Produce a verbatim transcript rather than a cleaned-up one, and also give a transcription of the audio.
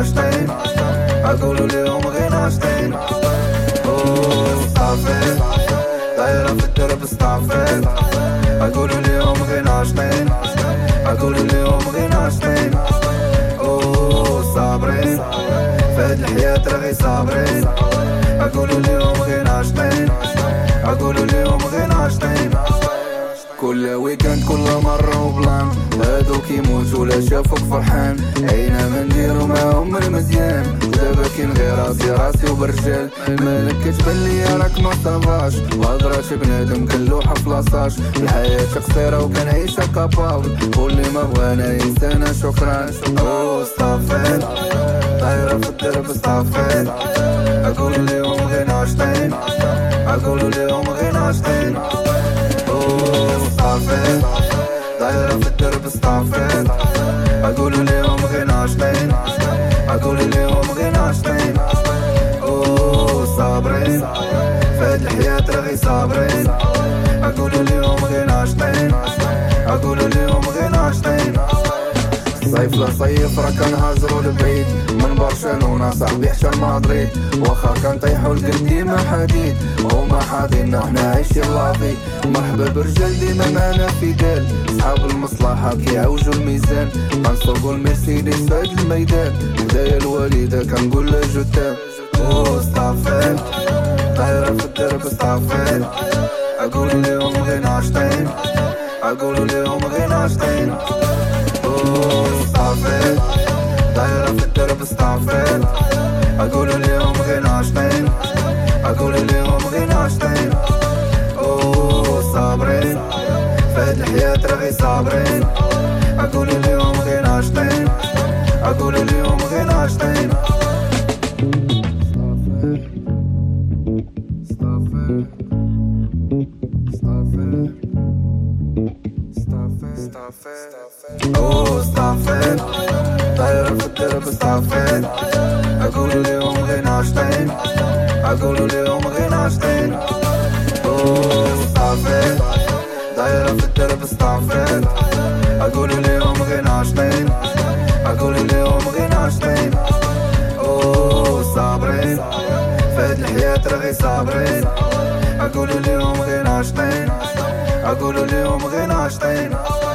ناشطين، أقولوا ليهم غير ناشطين. صافي دايرة في الدرب صافي، أقولوا ليهم غير ناشطين، أقولوا ليهم غير ناشطين. صابرين فهاد الحياة راغي صابرين، أقولوا ليهم غير ناشطين، أقولوا ليهم غير ناشطين. كل ويكند كل مرة وبلان، هادو كيموتو لا شافوك فرحان، عينا ما نديرو معاهم المزيان. ودابا كاين غير راسي راسي وبرجال، مالك كتبان ليا راك ما صافاش، وهضرات بنادم كنلوحة فلاصاش. الحياة قصيرة وكنعيشها كابابل، واللي ما بغانا ينسانا شكرا. او صافي دايرة في الدرب صافي، أقولوا ليهم غير ناشطين، أقولوا ليهم غير ناشطين. صافي دايرة في الدرب صافي، أقولوا ليهم غير ناشطين، أقولوا ليهم غير ناشطين. صابرين فهاد الحياة راغي صابرين، أقولوا ليهم غير ناشطين، أقولوا ليهم غير ناشطين. صيف لا صيف راه كنهاجرو لبعيد، من برشلونة صاحبي حتى لمدريد، واخا كنطيحو القلب ديما حديد، وهما حاضينا وحنا عايشين لافي. مرحبا برجال ديما معنا في دال، صحاب المصلحة كيعوجو الميزان، غنسوقو المرسيدس في هاد الميدان. بدايا الوالدة كنقول لها جدام. صافي دايرة في الدرب صافي، أقولوا ليهم غير ناشطين، أقولوا ليهم غير ناشطين. صافي دايرة في الدرب صافي، أقولوا ليهم غير ناشطين، أقولوا ليهم غير ناشطين. صابرين فهاد الحياة راغي صابرين، أقولوا ليهم غير ناشطين، أقولوا ليهم غير ناشطين. صافي صافي صافي صافي او صافي دايرة في الدرب صافي، أقولوا ليهم غير ناشطين، أقولوا ليهم غير ناشطين. صافي دايرة في الدرب صافي، أقولوا ليهم غير ناشطين، أقولوا ليهم غير ناشطين. صابرين فهاد الحياة راغي صابرين، أقولوا ليهم غير ناشطين، أقولوا ليهم غير ناشطين.